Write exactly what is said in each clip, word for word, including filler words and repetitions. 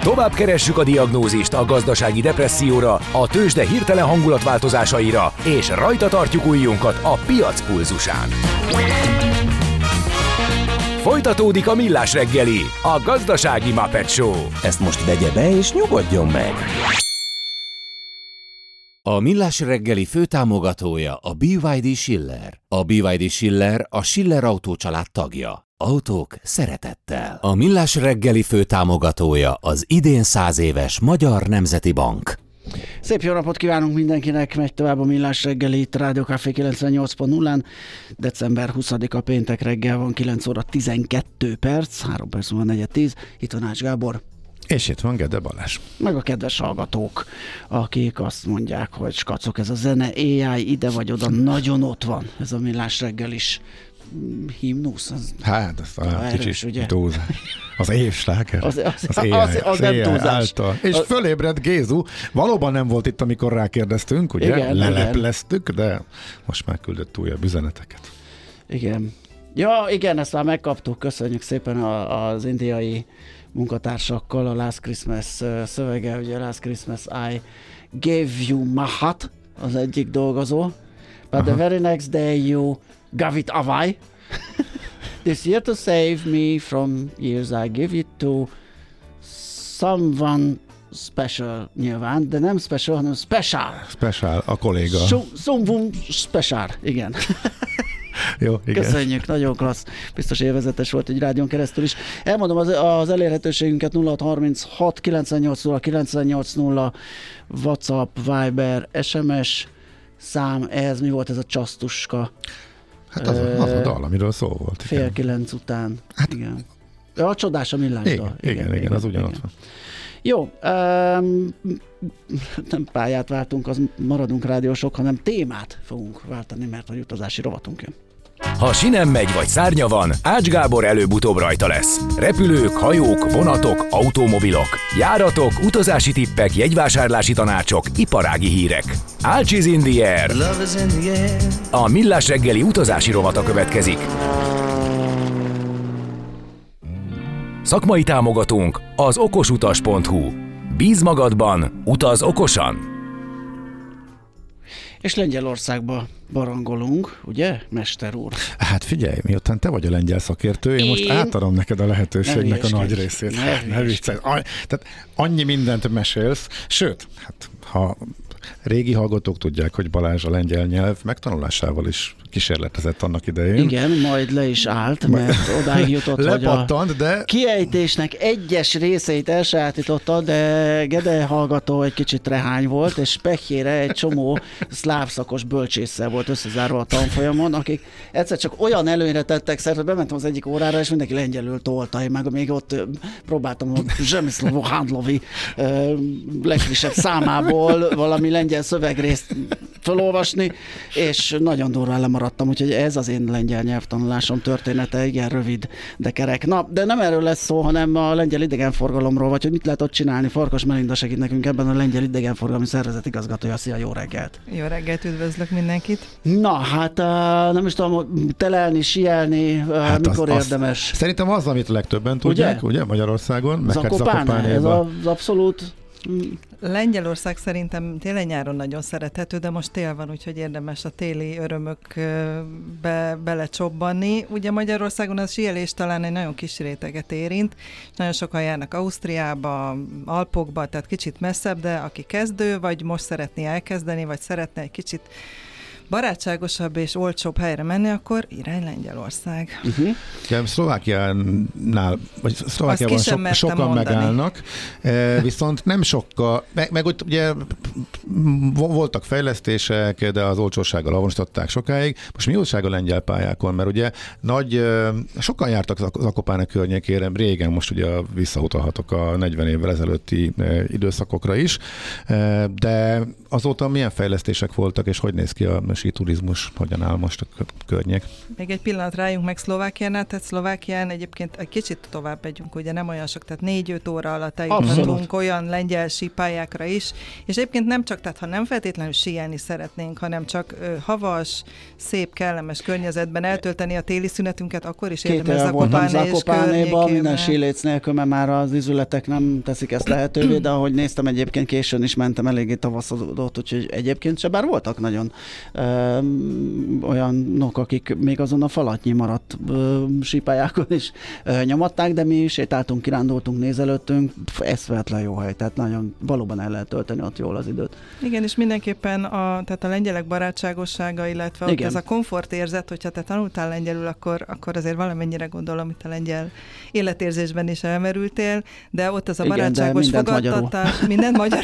Tovább keressük a diagnózist a gazdasági depresszióra, a tőzsde hirtelen hangulatváltozásaira, és rajta tartjuk ujjunkat a piac pulzusán. Folytatódik a Millás reggeli, a gazdasági Muppet Show. Ezt most vegye be és nyugodjon meg! A Millás reggeli főtámogatója a bé vé dé Schiller. A bé vé dé Schiller a Schiller Autó család tagja. Autók szeretettel. A Millás reggeli főtámogatója az idén száz éves Magyar Nemzeti Bank. Szép jó napot kívánunk mindenkinek, megy tovább a Millás reggeli itt Rádió Café kilencvennyolc pont nullán. december huszadika péntek reggel van, kilenc óra tizenkettő perc, három perc múlva negyven tíz. Itt van Ács Gábor. És itt van Gede Balázs. Meg a kedves hallgatók, akik azt mondják, hogy skacok, ez a zene, á i ide vagy oda, nagyon ott van ez a Millás reggel is. Himnusz? Az hát, ez talán kicsit ugye? túlzás. Az évsláger. Az, az, az, az, az, az nem túlzás. És az... fölébredt Gézu. Valóban nem volt itt, amikor rákérdeztünk, ugye? Igen, lelepleztük, igen. De most már küldött újabb üzeneteket. Igen. Ja, igen, ezt már megkaptuk. Köszönjük szépen a, az indiai munkatársakkal. A Last Christmas szövege, ugye Last Christmas I gave you mahat, az egyik dolgozó. But Aha. the very next day you gave it away. This year to save me from years I give it to someone special nyilván, de nem special, hanem special. Special, a kolléga. Someone special, igen. Jó, igen. Köszönjük, nagyon klassz. Biztos élvezetes volt egy rádión keresztül is. Elmondom az, az elérhetőségünket: nulla hat harminchat kilencvennyolc nulla kilencvennyolc nulla, WhatsApp, Viber, es em es szám. Ez mi volt ez a csasztuska? Hát az, a, az a dal, amiről szó volt. Fél igen. kilenc után. Hát, igen. A csodás a millás igen, dal. igen, igen, igen, az ugyanott van. Jó, um, nem pályát váltunk, az maradunk rádiósok, hanem témát fogunk váltani, mert a utazási rovatunk jön. Ha sinem megy vagy szárnya van, Ács Gábor előbb-utóbb rajta lesz. Repülők, hajók, vonatok, automobilok, járatok, utazási tippek, jegyvásárlási tanácsok, iparági hírek. Ács is in the air. A Millás reggeli utazási rovata következik. Szakmai támogatónk az okosutas pont hu. Bíz magadban, utaz okosan! És Lengyelországba barangolunk, ugye, mester úr? Hát figyelj, miután te vagy a lengyel szakértő, én, én most átadom neked a lehetőségnek a nagy részét. Ne viccelj. Tehát annyi mindent mesélsz, sőt, hát ha régi hallgatók tudják, hogy Balázs a lengyel nyelv megtanulásával is kísérletezett annak idején. Igen, majd le is állt, mert odáig jutott, hogy a de... kiejtésnek egyes részeit elsajátította, de Gede hallgató egy kicsit rehány volt, és pekjére egy csomó szláv szakos bölcsésszel volt összezárva a tanfolyamon, akik egyszer csak olyan előnyre tettek szert, hogy bementem az egyik órára, és mindenki lengyelül tolta, én meg még ott próbáltam a Zsemiszlavó Handlovi legfrissebb számából valami lengyel szövegrészt felolvasni, és nagyon durván lemaradtam, úgyhogy ez az én lengyel nyelvtanulásom története, igen, rövid, de kerek. Na, de nem erről lesz szó, hanem a lengyel idegenforgalomról, vagy hogy mit lehet ott csinálni. Farkas Melinda segít nekünk ebben, a lengyel idegenforgalmi szervezet igazgatója. Szia, jó reggelt! Jó reggelt, üdvözlök mindenkit! Na, hát nem is tudom, telelni, síelni, hát mikor az, érdemes? Az, szerintem az, amit a legtöbben tudják, ugye, ugye Magyarországon? Zakopán, ez az abszolút... Lengyelország szerintem tényleg nyáron nagyon szerethető, de most tél van, úgyhogy érdemes a téli örömökbe belecsobbanni. Ugye Magyarországon a síelés talán egy nagyon kis réteget érint, és nagyon sokan járnak Ausztriába, Alpokba, tehát kicsit messzebb, de aki kezdő, vagy most szeretné elkezdeni, vagy szeretne egy kicsit barátságosabb és olcsóbb helyre menni, akkor irány Lengyelország. Uh-huh. Ja, Szlovákiánál, vagy Szlovákiában so, sokan mondani. megállnak, viszont nem sokkal, meg, meg ott ugye voltak fejlesztések, de az olcsósággal avonosították sokáig. Most mi újság a lengyel pályákon? Mert ugye nagy, sokan jártak Zakopane környékére, régen, most ugye visszautalhatok a negyven évvel ezelőtti időszakokra is, de azóta milyen fejlesztések voltak, és hogy néz ki a síturizmus, hogyan áll most a környék. Még egy pillanat rájunk meg Szlovákiánál, tehát Szlovákián egyébként egy kicsit tovább megyünk, ugye nem olyan sok, tehát négy-öt óra alatt eljuthatunk olyan lengyel sípályákra is, és egyébként nem csak, tehát ha nem feltétlenül síelni szeretnénk, hanem csak ö, havas, szép, kellemes környezetben eltölteni a téli szünetünket, akkor is érdemes Zakopáné és környékében. Minden síléc nélkül, mert már az izületek nem teszik ezt lehetővé, de ahogy néztem, egyébként későn is mentem, eléggé tavaszodott, úgyhogy egyébként se, bár voltak nagyon ö, olyanok, akik még azon a falatnyi maradt ö, sípályákon is ö, nyomatták, de mi sétáltunk, kirándultunk, nézelődtünk, eszvetlen jó hely, tehát nagyon valóban el lehet tölteni ott jól az időt. Igen, és mindenképpen a, tehát a lengyelek barátságossága, illetve ott ez a komfortérzet, hogyha te tanultál lengyelül, akkor, akkor azért valamennyire gondolom, itt a lengyel életérzésben is elmerültél, de ott az a igen, barátságos fogadtatás, mindent magyar.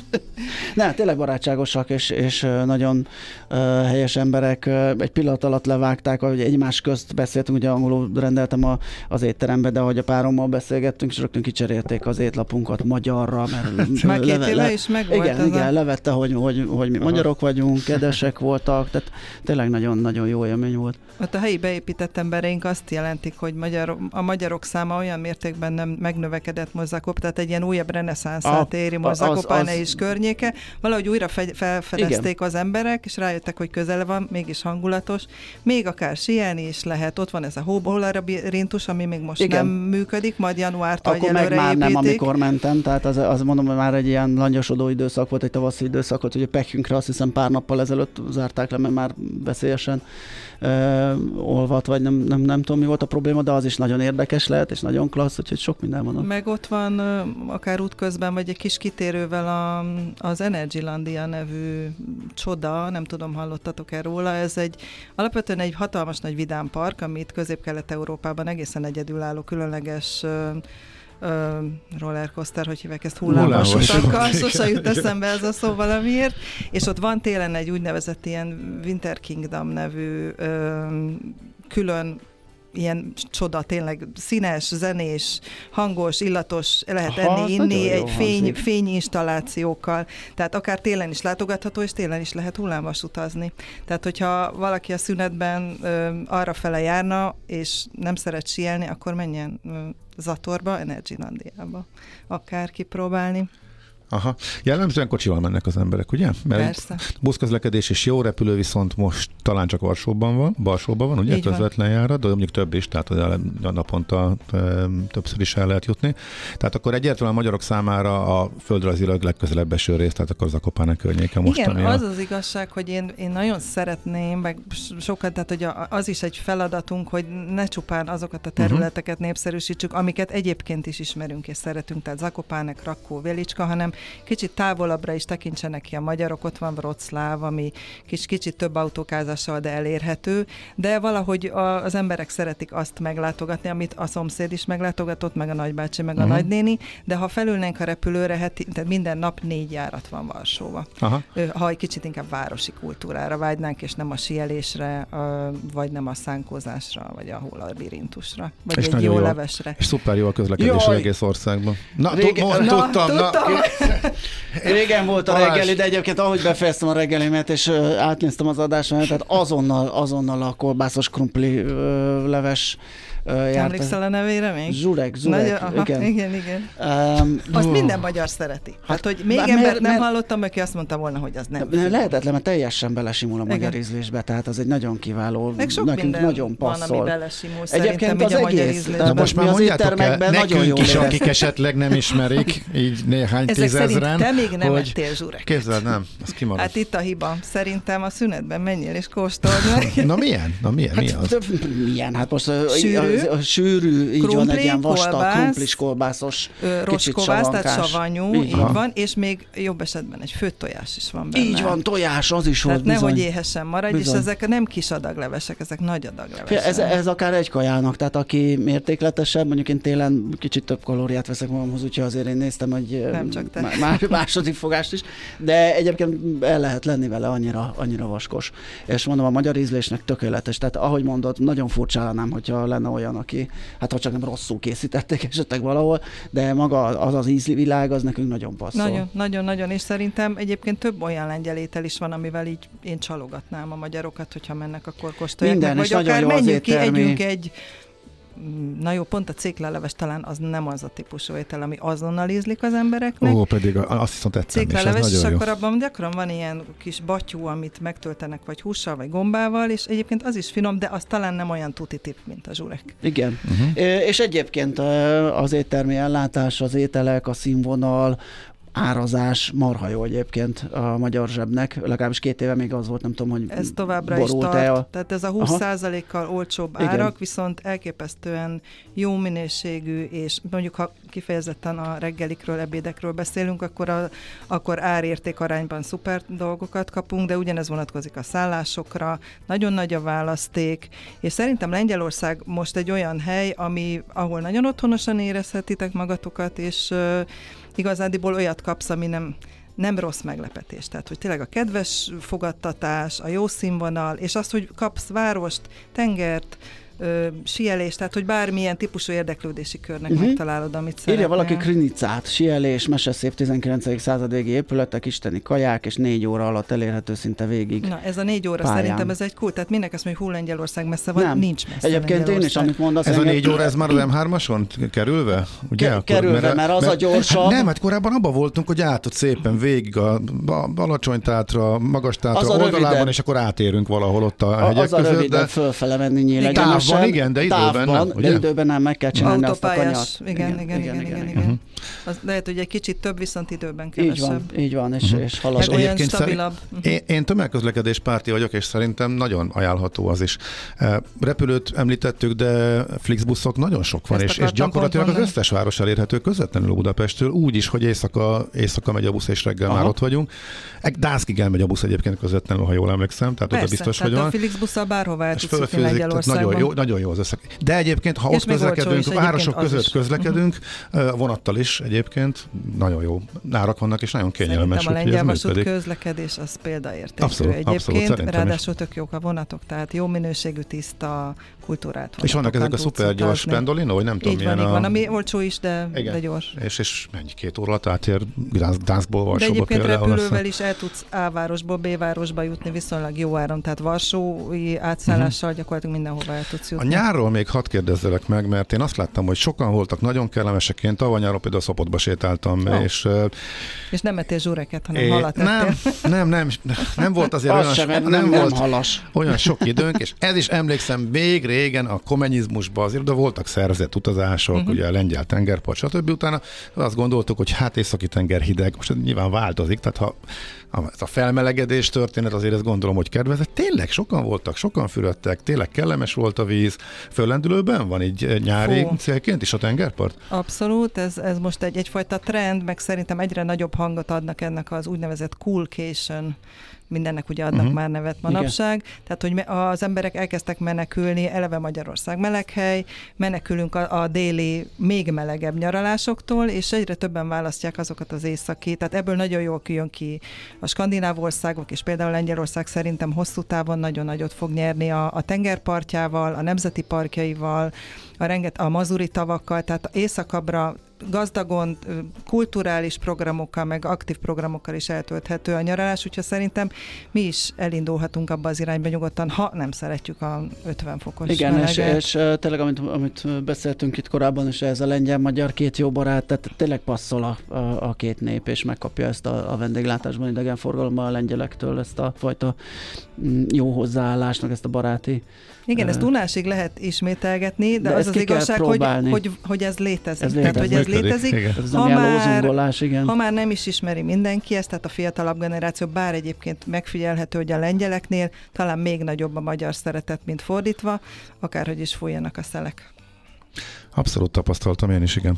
Ne, tényleg barátságosak, és, és nagyon uh, helyes emberek. Uh, egy pillanat alatt levágták, ahogy egymás közt beszéltünk, ugye angolul rendeltem a, az étterembe, de ahogy a párommal beszélgettünk, és rögtön kicserélték az étlapunkat magyarra, mert már két éve le, is megvolt. Igen, igen a... levette, hogy, hogy, hogy mi aha. magyarok vagyunk, kedvesek voltak, tehát tényleg nagyon-nagyon jó élmény volt. Ott a helyi beépített embereink azt jelentik, hogy magyar, a magyarok száma olyan mértékben nem megnövekedett most Zakop, tehát egy ilyen újabb reneszánszát éri most Zakopáne és környéke. Valahogy újra fe, felfedezték igen. az emberek, és rájöttek, hogy közel van, mégis hangulatos. Még akár síelni is lehet, ott van ez a hóbólarabirintus, ami még most igen. nem működik, majd januártól akkor meg már nem, amikor mentem, tehát az, az mondom, hogy már egy ilyen langyosodó időszak volt, egy tavaszi időszak volt, ugye Pekünkre azt hiszem pár nappal ezelőtt zárták le, mert már veszélyesen uh, olvadt, vagy nem, nem, nem tudom, mi volt a probléma, de az is nagyon érdekes lehet, és nagyon klassz, úgyhogy sok minden van. Meg ott van akár útközben, vagy egy kis kitérővel a, az Energylandia nevű csoda, nem tudom, hallottatok-e róla, ez egy alapvetően egy hatalmas nagy vidámpark, amit Közép-Kelet-Európában egészen egyedülálló, különleges Uh, rollercoaster, hogy hívják ezt, hullámos utakkal, sose jut eszembe ez a szó valamiért, és ott van télen egy úgynevezett ilyen Winter Kingdom nevű uh, külön ilyen csoda, tényleg színes, zenés, hangos, illatos, lehet aha, enni, inni, egy fény, fényinstallációkkal. Tehát akár télen is látogatható, és télen is lehet hullámos utazni. Tehát, hogyha valaki a szünetben ö, arra fele járna, és nem szeret síelni, akkor menjen ö, Zatorba, Energylandiába. Akár kipróbálni. Aha. Jellemzően kocsival mennek az emberek, ugye? Mert persze. Buszközlekedés is jó, repülő viszont most talán csak Varsóban van, Varsóban van, ugye? Közvetlen járat, de mondjuk több is, tehát a naponta többször is el lehet jutni. Tehát akkor egyáltalán a magyarok számára a földrajzilag legközelebb eső rész, tehát akkor Zakopáne környéke most. Igen, az az igazság, hogy én, én nagyon szeretném, meg sokat, tehát hogy az is egy feladatunk, hogy ne csupán azokat a területeket uh-huh. népszerűsítsük, amiket egyébként is ismerünk és szeretünk, tehát Zakopáne, Krakó, Velicska, hanem kicsit távolabbra is tekintsenek ki a magyarok, ott van Wroclaw, ami kis, kicsit több autókázással, de elérhető, de valahogy a, az emberek szeretik azt meglátogatni, amit a szomszéd is meglátogatott, meg a nagybácsi, meg uh-huh. a nagynéni, de ha felülnénk a repülőre, heti, tehát minden nap négy járat van Varsóba. Aha. Ha egy kicsit inkább városi kultúrára vágynánk, és nem a síelésre, vagy nem a szánkózásra, vagy a hólabirintusra, vagy és egy jó, jó levesre. És szuper jó a közlekedés az egész országban. Na, Régen, na, na tudtam, tudtam. Na. Régen volt a reggeli, de egyébként ahogy befejeztem a reggelimet, és uh, átnéztem az adásomat, tehát azonnal, azonnal a kolbászos krumpli uh, leves uh, emlékszel a nevére még? Zsurek, Zsurek, Nagy, aha, igen. igen, igen. Um, azt uh, minden magyar szereti. Hát, hát hogy még embert mert, nem mert, hallottam, aki azt mondta volna, hogy az nem. Lehetetlen, mert teljesen belesimul a magyar ízlésbe, tehát az egy nagyon kiváló, meg sok nekünk nagyon passzol. Van, ami belesimul egyébként az a magyar egész, ízlésbe. Na most már mondjátok el, nekünk is, akik esetleg nem ismerik, így néhány tízezren. Te még nem ettél zsurek. Képzeld, nem, az kimarad. Hát itt a hiba. Szerintem a szünetben menjél és kóstold meg. Na milyen? Na milyen? Mi az? Milyen? Hát most sűrű, a, a sűrű, így krumpli, van egy ilyen vastag, kolbász, krumplis, kolbászos, roskovász, tehát savanyú, így, így van. van, és még jobb esetben egy főtt tojás is van benne. Így van, tojás, az is volt bizony. Tehát nehogy éhesen maradj, bizony. És ezek nem kis adaglevesek, ezek nagy adaglevesek. Ez, ez akár egy kajának, tehát aki mértékletesebb, mondjuk én télen kicsit több kalóriát veszek magamhoz, úgyhogy azért én néztem, hogy nem csak te. Már második fogást is, de egyébként el lehet lenni vele, annyira, annyira vaskos. És mondom, a magyar ízlésnek tökéletes, tehát ahogy mondod, nagyon furcsálnám, hogyha lenne olyan olyan, aki, hát ha csak nem rosszul készítették esetleg valahol, de maga az az ízvilág, az nekünk nagyon passzol. Nagyon, nagyon, nagyon, és szerintem egyébként több olyan lengyel étel is van, amivel így én csalogatnám a magyarokat, hogyha mennek, akkor kóstolják minden, meg, vagy akár menjünk ki, éttermi. együnk egy na jó, pont a cékleleves talán az nem az a típusú étel, ami azonnal ízlik az embereknek. Ó, pedig azt hiszem tetszem, és az és nagyon akkor jó. abban gyakran van ilyen kis batyú, amit megtöltenek vagy hússal, vagy gombával, és egyébként az is finom, de az talán nem olyan tuti tip, mint a zsurek. Igen. Uh-huh. És egyébként az éttermi ellátás, az ételek, a színvonal, árazás marha jó egyébként a magyar zsebnek, legalábbis két éve még az volt, nem tudom, hogy ez továbbra is tart, a... tehát ez a húsz százalékkal olcsóbb Igen. árak, viszont elképesztően jó minőségű, és mondjuk ha kifejezetten a reggelikről, ebédekről beszélünk, akkor, a, akkor árérték arányban szuper dolgokat kapunk, de ugyanez vonatkozik a szállásokra, nagyon nagy a választék, és szerintem Lengyelország most egy olyan hely, ami, ahol nagyon otthonosan érezhetitek magatokat, és igazából olyat kapsz, ami nem, nem rossz meglepetés. Tehát, hogy tényleg a kedves fogadtatás, a jó színvonal, és az, hogy kapsz várost, tengert, ö, síelést, tehát, hogy bármilyen típusú érdeklődési körnek uh-huh. megtalálod, amit szeretnél. Írja valaki Krinicát, síelés, meseszép tizenkilencedik század végi épületek, isteni kaják, és négy óra alatt elérhető szinte végig. Na, ez a négy óra pályán. Szerintem ez egy kult, tehát mindenki azt mondja, hogy hú, Lengyelország messze van, nem. Nincs messze. Egyébként én is, amit mondasz. Ez engem... a négy óra, ez már az em hármason kerülve? Ugye? Ke- kerülve, mert, mert az mert, a gyorsabb. Hát nem, hát korábban abban voltunk, hogy átad szépen végig a, a alacsony tátra, magas tátra oldalában, rövidebb. És akkor átérünk valahol ott a hegyek az a között. Röviden de... fölfele menni nyíleg. Távban, igen, de időben nem, ugye? De időben nem, meg kell csinálni azt a kanyart. Igen, igen, igen, igen, igen. Uh-huh. Az lehet, hogy egy kicsit több, viszont időben kevesebb. Így van, így van, és, uh-huh. és halad. Meg olyan stabilabb. Szerint, én, én tömegközlekedés párti vagyok, és szerintem nagyon ajánlható az is. Repülőt említettük, de Flixbuszok nagyon sok van, és, és gyakorlatilag az összes város elérhető közvetlenül Budapesttől, úgy is, hogy éjszaka, éjszaka megy a busz, és reggel Aha. már ott vagyunk. Dászkig elmegy a busz egyébként közvetlenül, ha jól emlékszem, tehát persze, oda biztos, tehát hogy a van. Flixbusszal bárhová el tudsz jutni Lengyelországban. Nagyon jó, nagyon jó az összeg. De egyébként, ha ott közlekedünk, városok között közlekedünk, uh-huh. vonattal is egyébként nagyon jó árak vannak, és nagyon kényelmes. Szerintem a lengyel vasút közlekedés az példaértékű abszolút, egyébként, abszolút, ráadásul tök jók a vonatok, tehát jó minőségű, tiszta, kultúrát. És vannak ezek a szuper gyors pendolino, vagy nem tudom, milyen van, a... van, ami olcsó is, de, de gyors. És, és mennyi, két óra alatt átér Gdanskból, Varsóba. De egyébként például repülővel is el tudsz A-városból B-városba jutni viszonylag jó áron, tehát varsói átszállással uh-huh. gyakorlatilag mindenhova el tudsz jutni. A nyárról még hadd kérdezzelek meg, mert én azt láttam, hogy sokan voltak nagyon kellemesek. Én tavaly nyáron például Szopotba sétáltam, oh. és... És nem ettél zsureket, hanem é, halat nem, nem, nem, nem volt azért olyan, sem, nem, nem, nem volt halas. olyan sok időnk, és ez is emlékszem még régen a kommunizmusban azért, de voltak szervezett utazások, uh-huh. ugye a lengyel tengerpart, stb. Utána azt gondoltuk, hogy hát északi tenger hideg, most ez nyilván változik, tehát ha a felmelegedés történet, azért ezt gondolom, hogy kedvezett. Tényleg sokan voltak, sokan fürödtek, tényleg kellemes volt a víz. Föllendülőben van így nyári Fó. célként is a tengerpart? Abszolút, ez, ez most egy, egyfajta trend, meg szerintem egyre nagyobb hangot adnak ennek az úgynevezett coolcation, mindennek ugye adnak uh-huh. már nevet manapság, igen. Tehát, hogy az emberek elkezdtek menekülni, eleve Magyarország meleghely, menekülünk a, a déli, még melegebb nyaralásoktól, és egyre többen választják azokat az északi, tehát ebből nagyon jól kijön ki a skandináv országok, és például Lengyelország szerintem hosszú távon nagyon nagyot fog nyerni a, a tengerpartjával, a nemzeti parkjaival, a, renget, a mazuri tavakkal, tehát északabbra gazdagon, kulturális programokkal, meg aktív programokkal is eltölthető a nyaralás, úgyhogy szerintem mi is elindulhatunk abba az irányba nyugodtan, ha nem szeretjük a ötven fokos Igen, meleget. és, és tényleg, amit, amit beszéltünk itt korábban, és ez a lengyel-magyar két jó barát, tehát tényleg passzol a, a, a két nép, és megkapja ezt a, a vendéglátásban, idegenforgalomban a lengyelektől ezt a fajta jó hozzáállást, meg ezt a baráti. Igen, ezt unásig lehet ismételgetni, de, de az az igazság, hogy, hogy, hogy ez létezik. Ez tehát, hogy ez létezik. Ez ha, már, igen. ha már nem is ismeri mindenki ezt, tehát a fiatalabb generáció, bár egyébként megfigyelhető, hogy a lengyeleknél talán még nagyobb a magyar szeretet, mint fordítva, akárhogy is fújjanak a szelek. Abszolút tapasztaltam én is, igen.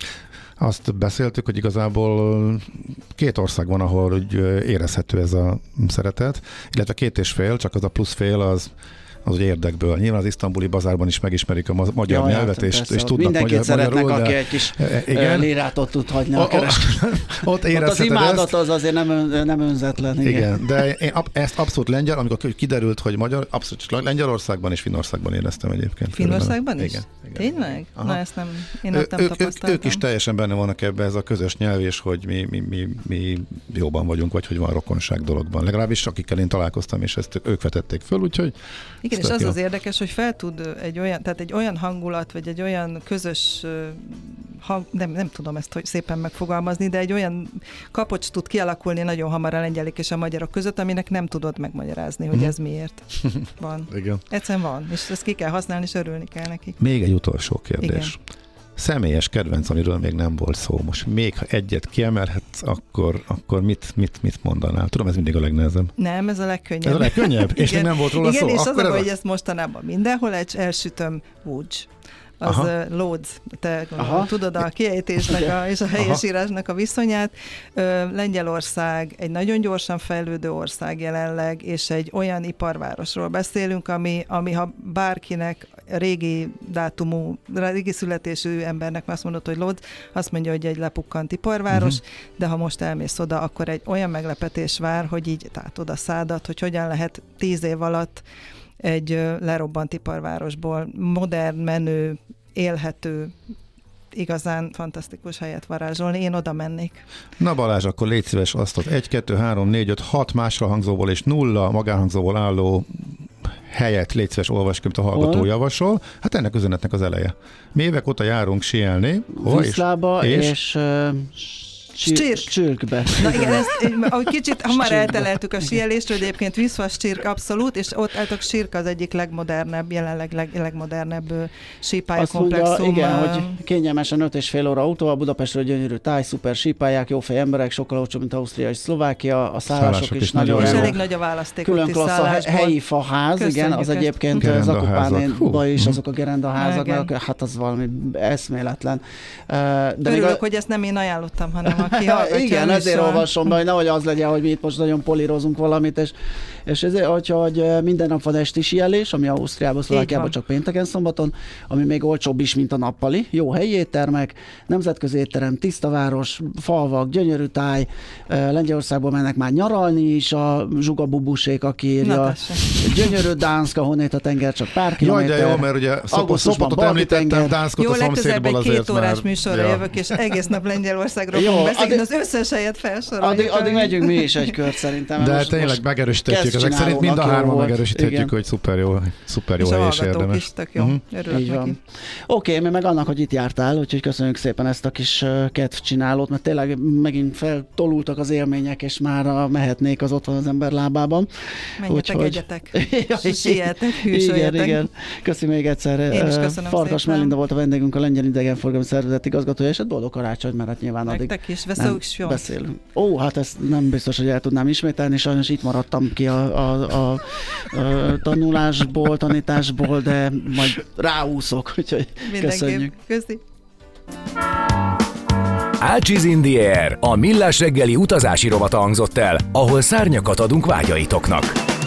Azt beszéltük, hogy igazából két ország van, ahol úgy érezhető ez a szeretet, illetve két és fél, csak az a plusz fél az az ugye érdekből. Nyilván az isztambuli bazárban is megismerik a magyar ja, nyelvet, és, és tudnak mindenkit magyar, szeretnek, magyarul, aki de... egy kis igen. lírátot tud hagyni a kereskedőn. Ott, ott az imádat az azért nem, ön, nem önzetlen. Igen, igen, de én ezt abszolút lengyel, amikor kiderült, hogy magyar, abszolút Lengyelországban és Finnországban éreztem egyébként. Finnországban is? Igen. igen. Tényleg? Aha. Na ezt nem, én ott nem ők, tapasztaltam. Ők is teljesen benne vannak ebbe ez a közös nyelv, és hogy mi, mi, mi, mi jóban vagyunk, vagy hogy van rokonság dologban. Legalábbis akikkel én találkoztam, és ezt ők vetették föl, úgyhogy... Igen, és az jó. Az érdekes, hogy fel tud egy olyan, tehát egy olyan hangulat, vagy egy olyan közös, hang, nem, nem tudom ezt hogy szépen megfogalmazni, de egy olyan kapocs tud kialakulni nagyon hamar a lengyelek és a magyarok között, aminek nem tudod megmagyarázni, hogy ez miért van. Igen. Egyszerűen van, és ezt ki kell használni, és örülni kell nekik. Még egy utolsó kérdés. Igen. Személyes kedvenc, amiről még nem volt szó. Most még ha egyet kiemelhetsz, akkor, akkor mit, mit, mit mondanál? Tudom, ez mindig a legnehezebb. Nem, ez a legkönnyebb. Ez a legkönnyebb? És még nem volt róla igen, szó? Igen, és akkor az a, a... hogy ezt mostanában mindenhol elsütöm úgy. Az uh, Lodz, te Aha. tudod a kiejtésnek a, és a helyesírásnak a viszonyát. Ö, Lengyelország egy nagyon gyorsan fejlődő ország jelenleg, és egy olyan iparvárosról beszélünk, ami, ami ha bárkinek régi dátumú, régi születésű embernek azt mondod, hogy Lodz, azt mondja, hogy egy lepukkant iparváros, uh-huh. de ha most elmész oda, akkor egy olyan meglepetés vár, hogy így tátod a szádat, hogy hogyan lehet tíz év alatt egy lerobbant iparvárosból modern, menő, élhető, igazán fantasztikus helyet varázsolni. Én oda mennék. Na Balázs, akkor légy szíves azt ott egy, kettő, három, négy, öt, hat másra hangzóból és nulla magánhangzóból álló helyet légy szíves olvasd, amit a hallgató Hol? javasol. Hát ennek üzenetnek az eleje. Mi évek óta járunk síelni. Viszlába és... és, és Csirk. Csirkbe. Na igen, ezt, ahogy kicsit hamar elteleltük a síelést, hogy egyébként Viszvas Csirk abszolút, és ott álltok Csirk az egyik legmodernebb, jelenleg leg, legmodernebb sípályakomplexum. Igen, hogy kényelmesen öt és fél óra autóval, Budapestről gyönyörű táj, szuper sípályák, jó fej emberek, sokkal olcsóbb, mint Ausztria és Szlovákia, a szállások, szállások is, is nagyon jó. És elég nagy a választék. Külön klassz a helyi faház, Köszönjük igen, az ezt. Egyébként Zakopánéban is azok a gerendaházak, hát az valami eszméletlen. De Örülök, a... hogy ezt nem én ajánlottam, hanem aki hallgatja. Igen, ezért olvasom be, hogy nehogy az legyen, hogy mi itt most nagyon polírozunk valamit, és, és ezért, hogyha hogy minden nap van esti síelés, ami Ausztriában, Szlovákiában csak pénteken, szombaton, ami még olcsóbb is, mint a nappali. Jó helyi éttermek, nemzetközi étterem, tiszta város, falvak, gyönyörű táj. Lengyelországból mennek már nyaralni is a zsugabubusék, aki írja. Gyönyörű Dánszka, honnét a tenger csak pár kilométer. Jaj, de jó, mert ugye Szopotot említettem, Dánszkot a szomszédból azért két órás műsorra jövök, és egész nap Lengyelországról fogunk beszélni, az összes helyet felsoroljuk. Addig, addig megyünk mi is egy kört szerintem. De most, tényleg most megerősítetjük, ezek szerint mind a hárman megerősíthetjük, igen. hogy szuper jó, szuper jó hely és érdemes. És a is tök jó, uh-huh. örülök neki. Oké, okay, mi meg annak, hogy itt jártál, úgyhogy köszönjük szépen ezt a kis kedvcsinálót, mert tényleg megint feltolultak az élmények, és már mehetnék, az ott van az ember lábában. Menjetek, úgyhogy... egyetek, sietek, hűsöljetek. Igen, igen. Köszi még egyszer. Én is köszönöm Farkas szépen. Melinda volt a vendégünk, a Lengyel Idegenforgalmi Szervezet igazgatója, és boldog karácsony, mert hát nyilván addig is, beszélünk. Ó, hát ezt nem biztos, hogy el tudnám ismételni, sajnos itt maradtam ki a, a, a, a tanulásból, tanításból, de majd ráúszok, úgyhogy köszönjük. Köszi. Ácsiz in the Air, a millás reggeli utazási rovata hangzott el, ahol szárnyakat adunk vágyaitoknak.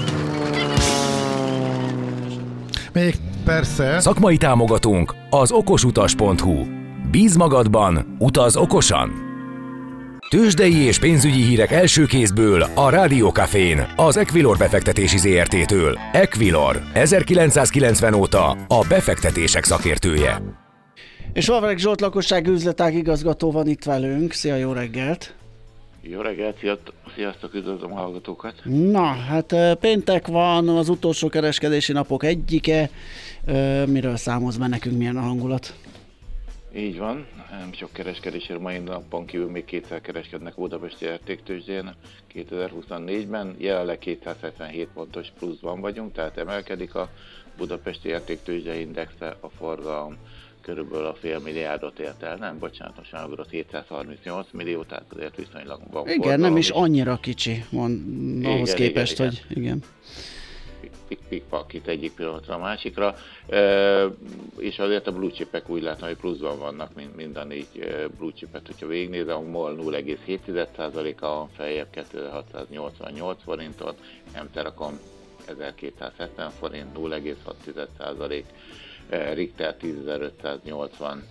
Még persze. Szakmai támogatónk az okosutas pont hu. Bíz magadban, utaz okosan! Tőzsdei és pénzügyi hírek első kézből a Rádió Cafén, az Equilor befektetési zé er té-től. Equilor, ezerkilencszázkilencven óta a befektetések szakértője. És Valvreg Zsolt lakossági üzletág igazgató van itt velünk. Szia, jó reggelt! Jó reggelt, sziasztok, üdvözlöm a hallgatókat! Na, hát péntek van, az utolsó kereskedési napok egyike. Miről számolsz be nekünk, milyen a hangulat? Így van, nem sok kereskedésről, mai napon kívül még kétszer kereskednek a budapesti értéktőzsdén kétezer-huszonnégyben, jelenleg kétszázhetvenhét pontos pluszban vagyunk, tehát emelkedik a budapesti értéktőzsde indexe, a forgalom körülbelül a fél milliárdot ért el, nem, bocsánat, most már ugrott hétszázharmincnyolc millió, tehát azért viszonylag van. Igen, forgalom, nem is annyira kicsi, van ahhoz igen, képest, igen, hogy igen. Pikpak itt egyik pillanatra a másikra, e, és azért a blue chipek úgy látom, hogy pluszban vannak, mint mind a négy blue chipet, hogyha végignézem, a MOL nulla egész hét százaléka van feljebb kétezer-hatszáznyolcvannyolc forinton, M-Telekom ezerkétszázhetven forint, nulla egész hat százalék, Richter tízezer-ötszáznyolcvan,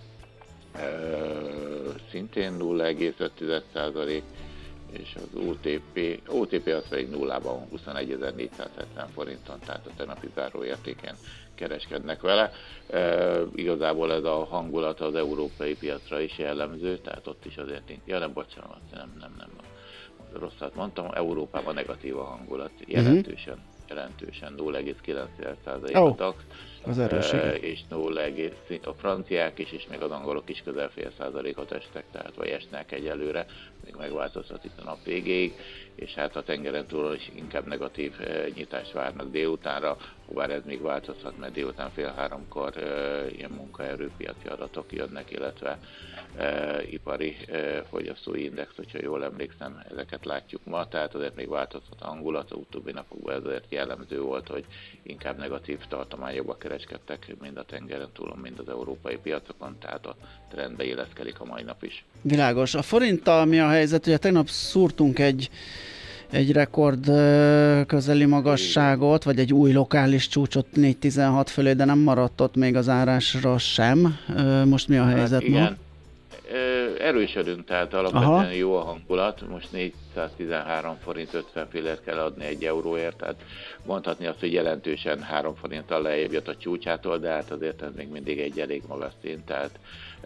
szintén nulla egész öt százalék, és az o té pé, o té pé az pedig nullában huszonegyezer-négyszázhetven forinton, tehát a tegnapi záróértéken kereskednek vele. E, igazából ez a hangulat az európai piacra is jellemző, tehát ott is azért, ja nem, bocsánat, nem, nem, nem, rosszat mondtam, Európában negatív a hangulat, jelentősen, jelentősen nulla egész kilenc százalék oh. a DAX, az erős, e, és nulla, a franciák is, és még az angolok is közel fél százalékot estek, tehát vagy esnek egyelőre, még megváltozhat itt a nap végéig, és hát a tengeren túl is inkább negatív e, nyitást várnak délutánra, bár ez még változhat, mert délután fél háromkor e, ilyen munkaerőpiaci adatok jönnek, illetve e, ipari e, fogyasztói index, hogyha jól emlékszem, ezeket látjuk ma, tehát azért még változhat a hangulat, az utóbbi napokban ez azért jellemző volt, hogy inkább negatív tartományokba kereskedtek mind a tengeren túlon, mind az európai piacokon, tehát a trendbe illeszkedik a mai nap is. Világos. A forinttal mi a helyzet? Ugye tegnap szúrtunk egy egy rekord közeli magasságot, vagy egy új lokális csúcsot négy tizenhat fölé, de nem maradt ott még az árásra sem. Most mi a helyzet hát igen. ma? Erősödünk, tehát alapvetően Aha. jó a hangulat. Most négyszáztizenhárom forint ötven fillért kell adni egy euróért, tehát mondhatni azt, hogy jelentősen három forinttal lejjebb jött a csúcsától, de hát azért ez még mindig egy elég magas szint, tehát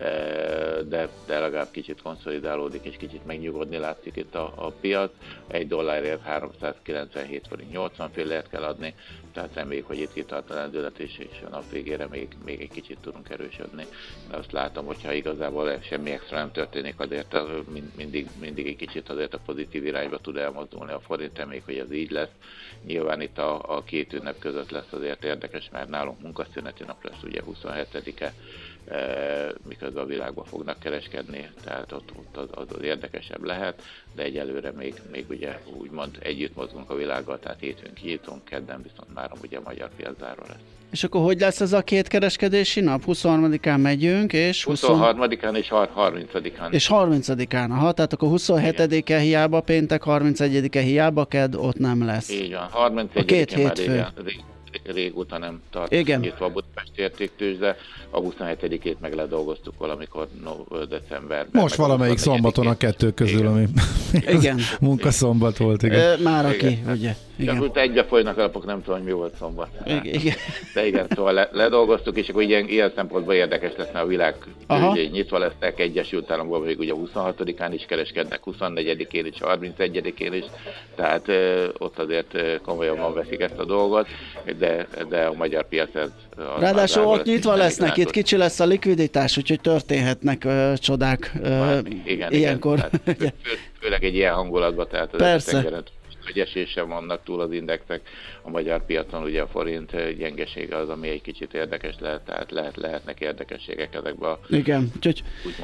de, de legalább kicsit konszolidálódik, és kicsit megnyugodni látszik itt a, a piac. Egy dollárért háromszázkilencvenhét forint nyolcvan fillért kell adni, tehát reméljük, hogy itt kitart a lendület, és, és a nap végére még, még egy kicsit tudunk erősödni. De azt látom, hogyha igazából semmi extra nem történik, azért mindig, mindig egy kicsit azért a pozitív irányba tud elmozdulni a forint, reméljük, hogy ez így lesz. Nyilván itt a, a két ünnep között lesz azért érdekes, mert nálunk munkaszüneti nap lesz ugye huszonhetedike, miközben a világban fognak kereskedni, tehát ott, ott az, az érdekesebb lehet, de egyelőre még, még ugye úgymond együtt mozgunk a világgal, tehát hétfőn kinyitunk, kedden viszont már ugye a magyar piac zárva lesz. És akkor hogy lesz ez a két kereskedési nap? huszonharmadikán megyünk, és... huszonharmadikán és harmincadikán. És harmincadikán, aha, tehát akkor huszonhetedike hiába péntek, harmincegyedike hiába kedd, ott nem lesz. Így van, harmincegyedike már régen, rég, régóta nem tart nyitva a Budapesti értéktőzsde, a huszonhetedikét meg ledolgoztuk valamikor no, decemberben. Most valamelyik szombaton a kettő közül, igen. ami igen. munkaszombat volt, igen. Már aki, ugye. Igen. Csak egybe folynak a napok, nem tudom, mi volt szombat. Igen. De igen, szóval le, ledolgoztuk, és akkor ilyen, ilyen szempontból érdekes lesz, mert a világ nyitva lesznek, Egyesült Államokban még ugye huszonhatodikán is kereskednek, huszonnegyedikén és harmincegyedikén is, tehát ö, ott azért ö, komolyabban veszik ezt a dolgot, de, de a magyar piac ez... Ráadásul ott nyitva lesznek, itt kicsi lesz a likviditás, úgyhogy történhetnek ö, csodák ö, igen, ilyenkor. Igen, fő, fő, főleg egy ilyen hangulatban, tehát az tengeren hogy esésen vannak túl az indexek, a magyar piacon ugye a forint gyengesége az, ami egy kicsit érdekes lehet, tehát lehet, lehetnek érdekességek ezekben a... Igen, úgyhogy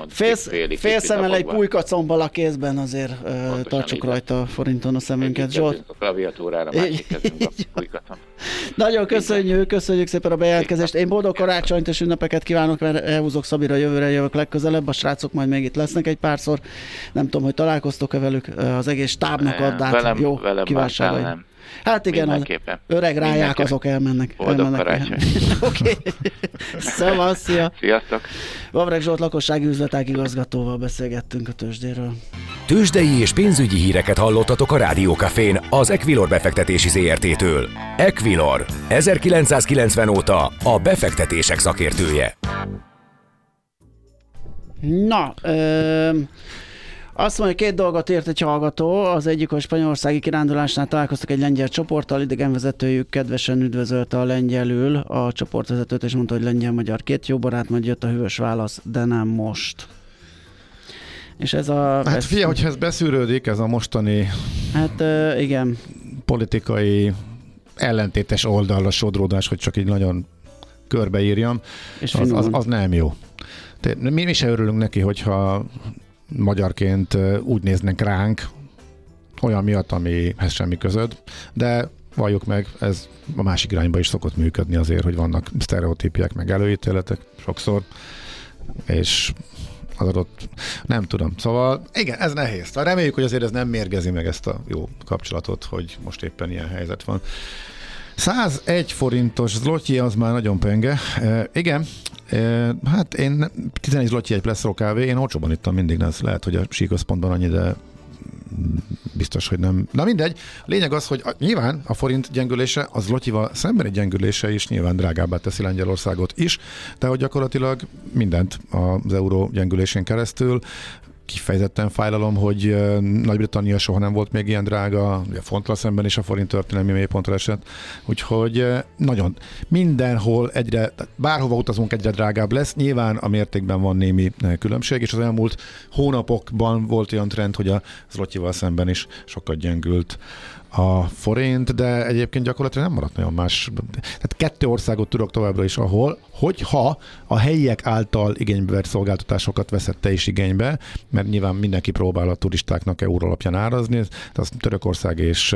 félszemmel egy pulykacombbal a kézben azért uh, tartsuk rajta a forinton a szemünket. Zsolt? A klaviatúrára másik kezünk a pulykacom. Nagyon köszönjük, köszönjük szépen a bejelentkezést. Én boldog karácsonyt és ünnepeket kívánok, mert elhúzok Szabira, jövőre jövök legközelebb, a srácok majd még itt lesznek egy párszor. Nem tudom, hogy találkoztok-e velük, az egész stábnak add át. Jó, kívánságai. Hát igen, az öreg ráják azok elmennek. Boldog karácsony. Oké. Szevasz, szia. Sziasztok. Vavreg Zsolt lakossági üzletág igazgatóval beszélgettünk a tőzsdéről. Tőzsdei és pénzügyi híreket hallottatok a Rádió Cafén az Equilor befektetési zé er té-től. Equilor, ezerkilencszázkilencven óta a befektetések szakértője. Na, ö... azt mondja, két dolgot ért egy hallgató. Az egyik, hogy spanyolországi kirándulásnál találkoztak egy lengyel csoporttal, idegenvezetőjük kedvesen üdvözölte a lengyelül a csoportvezetőt, és mondta, hogy lengyel-magyar két jó barát, majd jött a hűvös válasz, de nem most. És ez a... Hát figyelj, hogyha ez beszűrődik, ez a mostani... Hát uh, igen. Politikai ellentétes oldalra sodródás, hogy csak így nagyon körbeírjam, és az, az, az nem jó. Te, mi, mi se örülünk neki, hogyha magyarként úgy néznek ránk, olyan miatt, amihez semmi közöd, de valljuk meg, ez a másik irányba is szokott működni azért, hogy vannak sztereotípiek, meg előítéletek sokszor, és az adott, nem tudom. Szóval igen, ez nehéz. Reméljük, hogy azért ez nem mérgezi meg ezt a jó kapcsolatot, hogy most éppen ilyen helyzet van. százegy forintos zloty, az már nagyon penge. E, igen, e, hát én tizenegy zloty egy Plessro kávé, én olcsóban ittam mindig, de ez lehet, hogy a síközpontban annyi, de biztos, hogy nem. Na mindegy, a lényeg az, hogy a, nyilván a forint gyengülése, az zlotyival szembeni gyengülése is nyilván drágábbá teszi Lengyelországot is, de hogy gyakorlatilag mindent az euró gyengülésén keresztül. Kifejezetten fájlalom, hogy Nagy-Britannia soha nem volt még ilyen drága, a fonttal szemben is a forint történelmi mélypontra esett, úgyhogy nagyon mindenhol egyre, bárhova utazunk, egyre drágább lesz. Nyilván a mértékben van némi különbség, és az elmúlt hónapokban volt olyan trend, hogy a zlotyival szemben is sokat gyengült a forint, de egyébként gyakorlatilag nem maradt nagyon más. Tehát kettő országot tudok továbbra is, ahol, hogyha a helyiek által igénybe vett szolgáltatásokat veszette is igénybe, mert nyilván mindenki próbál a turistáknak euró alapján árazni, az Törökország és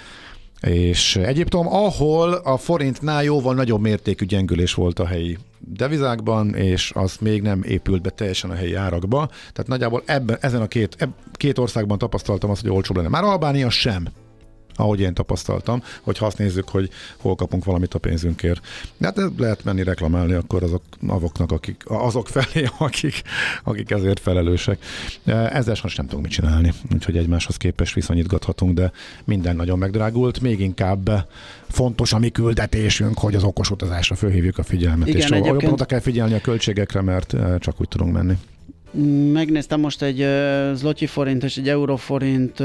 és Egyiptom, ahol a forintnál jóval nagyobb mértékű gyengülés volt a helyi devizákban, és az még nem épült be teljesen a helyi árakba. Tehát nagyjából ebben, ezen a két, eb, két országban tapasztaltam azt, hogy olcsóbb lenne. Már Albánia sem, ahogy én tapasztaltam, hogyha azt nézzük, hogy hol kapunk valamit a pénzünkért. De hát lehet menni reklamálni akkor azok, azoknak, akik, azok felé, akik, akik ezért felelősek. Ezzel sajnos nem tudunk mit csinálni, úgyhogy egymáshoz képest viszonyítgathatunk, de minden nagyon megdrágult. Még inkább fontos a mi küldetésünk, hogy az okos utazásra fölhívjuk a figyelmet. Igen, és egyébként... jobban oda kell figyelni a költségekre, mert csak úgy tudunk menni. Megnéztem most egy zloty forint és egy euróforint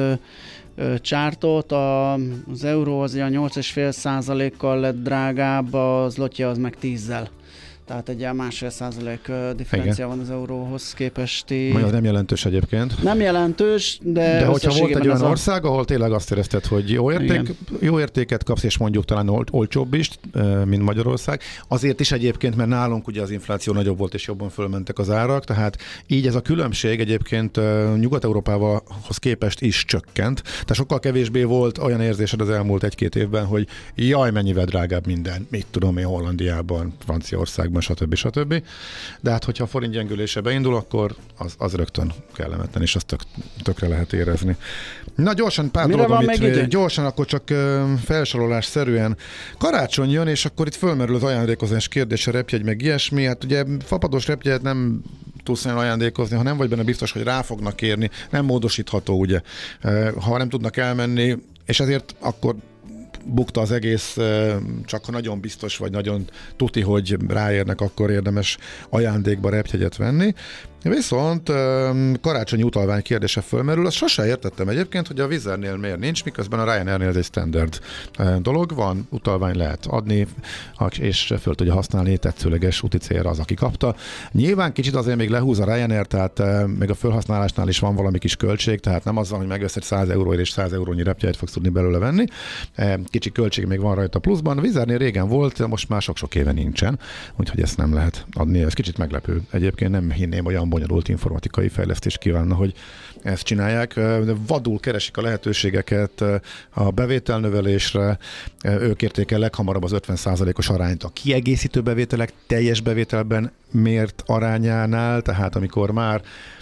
csártot, az euró az ilyen nyolc egész öt százalékkal lett drágább, a zloty az meg tízzel. Tehát egy ilyen másfél százalék differencia van az euróhoz képesti. Majd az nem jelentős egyébként. Nem jelentős, de De hogyha volt egy olyan a... ország, ahol tényleg azt érezted, hogy jó, érték, jó értéket kapsz, és mondjuk talán ol, olcsóbb is, mint Magyarország. Azért is egyébként, mert nálunk ugye az infláció nagyobb volt, és jobban fölmentek az árak, tehát így ez a különbség egyébként Nyugat-Európához képest is csökkent. Tehát sokkal kevésbé volt olyan érzésed az elmúlt egy-két évben, hogy jaj, mennyivel drágább minden, mit tudom én, Hollandiában, Franciaországban, stb. stb. De hát, hogyha a forint gyengülése beindul, akkor az, az rögtön kellemetlen, és azt tök, tökre lehet érezni. Na gyorsan pár dolog, amit gyorsan, akkor csak uh, felsorolásszerűen. Karácsony jön, és akkor itt fölmerül az ajándékozás kérdése, repjegy, meg ilyesmi. Hát ugye fapados repjegyet nem tudsz olyan ajándékozni, ha nem vagy benne biztos, hogy rá fognak érni, nem módosítható, ugye. Uh, ha nem tudnak elmenni, és ezért akkor bukta az egész, csak ha nagyon biztos vagy nagyon tuti, hogy ráérnek, akkor érdemes ajándékba repjegyet venni. Viszont karácsonyi utalvány kérdése fölmerül, azt sose értettem egyébként, hogy a Wizz Airnél miért nincs, miközben a Ryanairnél ez egy standard dolog, van, utalvány lehet adni, és föl tudja használni tetszőleges úti célra az, aki kapta. Nyilván kicsit azért még lehúz a Ryanair, tehát még a felhasználásnál is van valami kis költség, tehát nem az van, hogy megvesz egy száz euróért és száz eurónyi repjegyet fogsz tudni belőle venni. Kicsi költség még van rajta pluszban. A Wizz Airnél régen volt, most már sok-sok éve nincsen, úgyhogy ezt nem lehet adni. Ez kicsit meglepő. Egyébként nem hinném, olyan bonyolult informatikai fejlesztést kívánna, hogy ezt csinálják. De vadul keresik a lehetőségeket a bevételnövelésre. Ők érték el leghamarabb az ötven százalékos arányt a kiegészítő bevételek teljes bevételben mért arányánál, tehát amikor már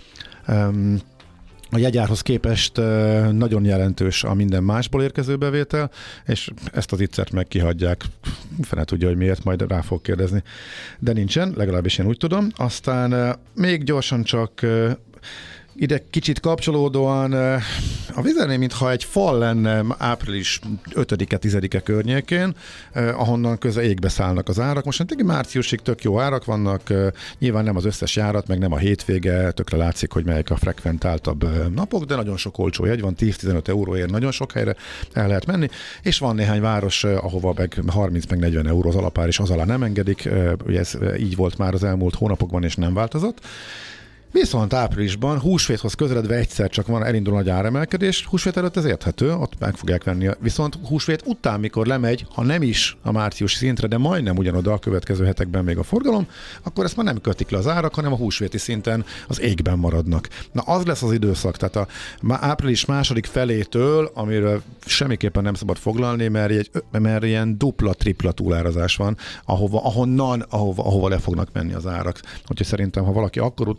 um, a jegyárhoz képest nagyon jelentős a minden másból érkező bevétel, és ezt az ittszert meg kihagyják. Fene tudja, hogy miért, majd rá fog kérdezni. De nincsen, legalábbis én úgy tudom. Aztán még gyorsan csak ide kicsit kapcsolódóan a Wizz Airnél, mintha egy fal lenne április ötödike, tizedike környékén, ahonnan közel égbe szállnak az árak. Most tényleg márciusig tök jó árak vannak, nyilván nem az összes járat, meg nem a hétvége, tökre látszik, hogy melyek a frekventáltabb napok, de nagyon sok olcsó jegy van, tíz-tizenöt euróért nagyon sok helyre el lehet menni, és van néhány város, ahova meg harminc meg negyven euró az alapár, és az alá nem engedik, ugye ez így volt már az elmúlt hónapokban, és nem változott. Viszont áprilisban húsvéthoz közeledve egyszer csak van, elindul nagy áremelkedés, húsvét előtt ez érthető, ott meg fogják venni. Viszont húsvét után, mikor lemegy, ha nem is a márciusi szintre, de majdnem ugyanoda a következő hetekben még a forgalom, akkor ezt már nem kötik le az árak, hanem a húsvéti szinten az égben maradnak. Na az lesz az időszak, tehát a április második felétől, amiről semmiképpen nem szabad foglalni, mert, egy, mert ilyen dupla-tripla túlárazás van, ahova, ahonnan, ahova, ahova le fognak menni az árak. Úgyhogy szerintem, ha valaki akkor utazna,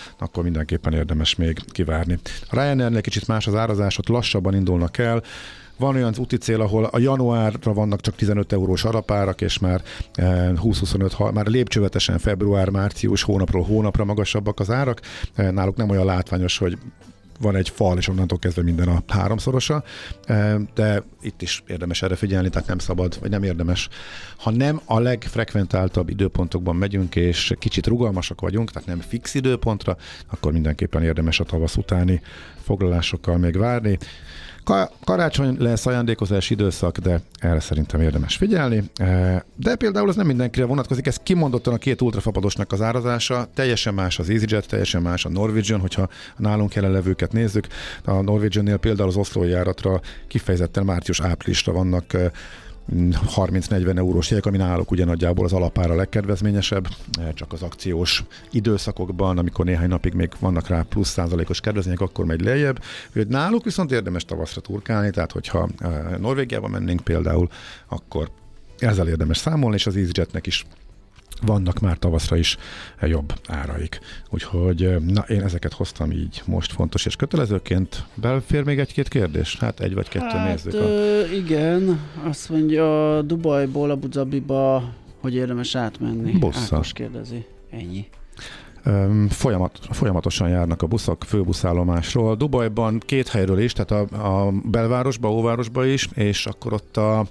akkor mindenképpen érdemes még kivárni. A Ryanairnél kicsit más az árazás, ott lassabban indulnak el. Van olyan úti cél, ahol a januárra vannak csak tizenöt eurós alapárak, és már húsz-huszonöt, már lépcsővetesen február-március hónapról hónapra magasabbak az árak. Náluk nem olyan látványos, hogy van egy fal, és onnantól kezdve minden a háromszorosa, de itt is érdemes erre figyelni, tehát nem szabad, vagy nem érdemes. Ha nem a legfrekventáltabb időpontokban megyünk, és kicsit rugalmasak vagyunk, tehát nem fix időpontra, akkor mindenképpen érdemes a tavasz utáni foglalásokkal még várni. Karácsony lesz ajándékozási időszak, de erre szerintem érdemes figyelni. De például ez nem mindenkire vonatkozik, ez kimondottan a két ultrafapadosnak az árazása, teljesen más az EasyJet, teljesen más a Norwegian, hogyha nálunk jelenlevőket nézzük. A Norwegiannél például az oszlói járatra kifejezetten március-áprilisra vannak harminc-negyven eurós jegyek, ami náluk ugye nagyjából az alapára legkedvezményesebb, csak az akciós időszakokban, amikor néhány napig még vannak rá plusz százalékos kedvezmények, akkor megy lejjebb. Úgyhogy náluk viszont érdemes tavaszra turkálni, tehát hogyha Norvégiába mennénk például, akkor ezzel érdemes számolni, és az EasyJetnek is vannak már tavaszra is jobb áraik. Úgyhogy na, én ezeket hoztam így most fontos és kötelezőként. Belfér még egy-két kérdés? Hát egy vagy kettő hát, nézzük. Ö, a... Igen, azt mondja Dubajból Abu Dhabiba, hogy érdemes átmenni. Busszal. Ákos kérdezi. Ennyi. Folyamat, folyamatosan járnak a buszok főbuszállomásról. Dubajban két helyről is, tehát a, a belvárosba, óvárosba is, és akkor ott a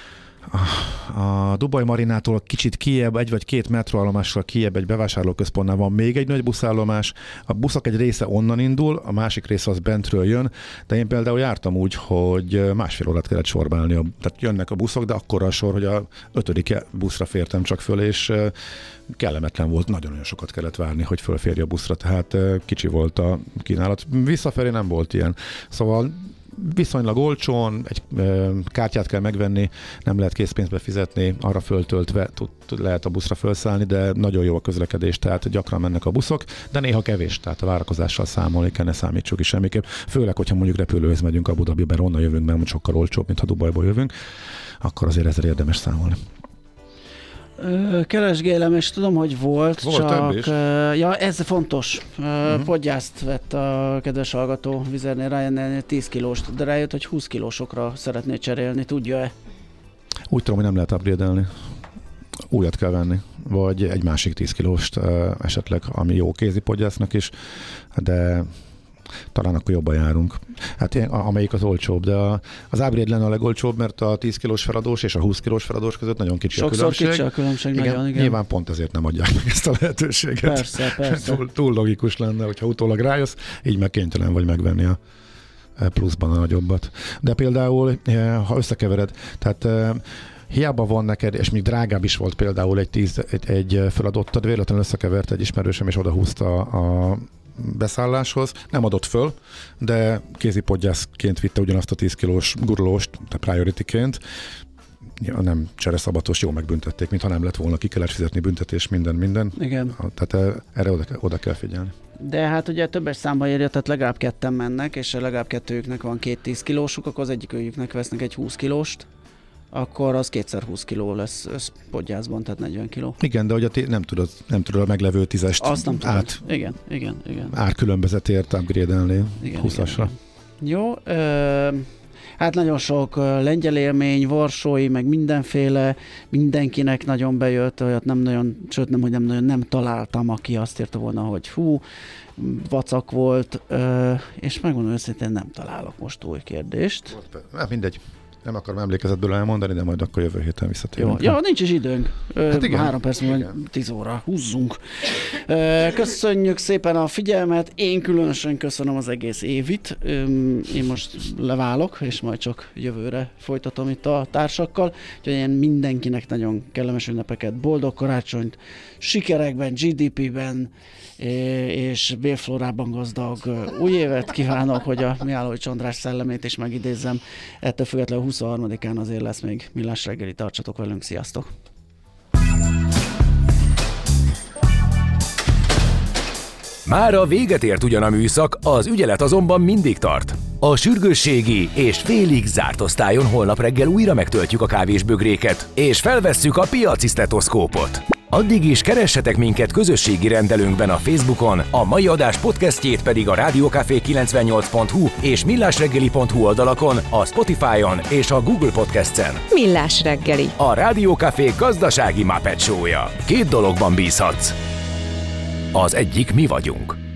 A Dubaj Marinától kicsit kijebb, egy vagy két metróállomással kijebb egy bevásárlóközpontnál van még egy nagy buszállomás. A buszok egy része onnan indul, a másik része az bentről jön, de én például jártam úgy, hogy másfél órát kellett sorba állni. Tehát jönnek a buszok, de akkora a sor, hogy a ötödik buszra fértem csak föl, és kellemetlen volt, nagyon-nagyon sokat kellett várni, hogy fölférj a buszra, tehát kicsi volt a kínálat. Visszafelé nem volt ilyen. Szóval viszonylag olcsón, egy ö, kártyát kell megvenni, nem lehet készpénzbe fizetni, arra föltöltve tud, tud, lehet a buszra felszállni, de nagyon jó a közlekedés, tehát gyakran mennek a buszok, de néha kevés, tehát a várakozással számolni kell, ne számítsuk is semmiképp. Főleg, hogyha mondjuk repülőhöz megyünk Abu Dhabiba, mert onnan jövünk, mert sokkal olcsóbb, mint ha Dubajból jövünk, akkor azért ezzel érdemes számolni. Keresgélem, és tudom, hogy volt, volt csak ja, ez fontos. Uh-huh. Podgyászt vett a kedves hallgató Wizzairnél, Ryanairnél tíz kilóst, de rájött, hogy húsz kilósokra szeretné cserélni. Tudja-e? Úgy tudom, hogy nem lehet upgrade-elni. Újat kell venni, vagy egy másik tíz kilóst esetleg, ami jó kézi podgyásznak is, de talán akkor jobban járunk. Hát ilyen, amelyik az olcsóbb, de a, az upgrade lenne a legolcsóbb, mert a tíz kilós feladós és a húsz kilós feladós között nagyon kicsi Sokszor a különbség. Sokszor kicsi a különbség, igen, nagyon, igen. Nyilván pont ezért nem adják meg ezt a lehetőséget. Persze, persze. Túl, túl logikus lenne, hogyha utólag rájössz, így meg kénytelen vagy megvenni a pluszban a nagyobbat. De például, ha összekevered, tehát hiába van neked, és még drágább is volt például egy, tíz, egy, egy feladottad, véletlenül összekevert egy ismerősöm, és odahúzta a beszálláshoz, nem adott föl, de kézipodgyászként vitte ugyanazt a tíz kilós gurulóst, tehát priority-ként, ja, nem csereszabatos, jó megbüntették, mintha nem lett volna, ki kellett fizetni büntetés, minden, minden. Igen. Tehát erre oda, oda kell figyelni. De hát ugye többes számba érje, tehát legalább ketten mennek, és legalább kettőjüknek van két tíz kilósuk, akkor az egyikőjüknek vesznek egy húsz kilóst, akkor az kétszer húsz kiló lesz összpodgyászban, tehát negyven kiló. Igen, de hogy a t- nem tudod, nem tudod a meglevő tízest azt nem át, igen, igen, igen. árkülönbözetért upgrade-elni húszasra. Jó, ö, hát nagyon sok lengyel élmény, varsói, meg mindenféle, mindenkinek nagyon bejött, olyat nem nagyon, sőt nem, hogy nem nagyon nem találtam, aki azt írta volna, hogy hú, vacak volt, ö, és megmondom őszintén nem találok most új kérdést. Hát mindegy. Nem akarom emlékezetből elmondani, de majd akkor jövő héten visszatérünk. Jó, ja, nincs is időnk. Hát igen, Három perc múlva tíz óra. Húzzunk. Köszönjük szépen a figyelmet. Én különösen köszönöm az egész évit. Én most leválok, és majd csak jövőre folytatom itt a társakkal. Úgyhogy én mindenkinek nagyon kellemes ünnepeket, boldog karácsonyt, sikerekben, gé dé pében és bélflórában gazdag új évet kívánok, hogy a Mihálovics András szellemét is megidézzem. Ettől függetlenül huszonharmadikán azért lesz még Millás reggeli, tartsatok velünk, sziasztok! Mára véget ért ugyan a műszak, az ügyelet azonban mindig tart. A sürgősségi és félig zárt osztályon holnap reggel újra megtöltjük a kávésbögréket, és felvesszük a piaci sztetoszkópot. Addig is keressetek minket közösségi rendelőnkben a Facebookon, a mai adás podcastjét pedig a rádiókafé kilencvennyolc pont hu és millásreggeli pont hu oldalakon, a Spotify-on és a Google Podcast-en. Millás reggeli. A Rádiókafé gazdasági Muppet Show-ja. Két dologban bízhatsz. Az egyik mi vagyunk.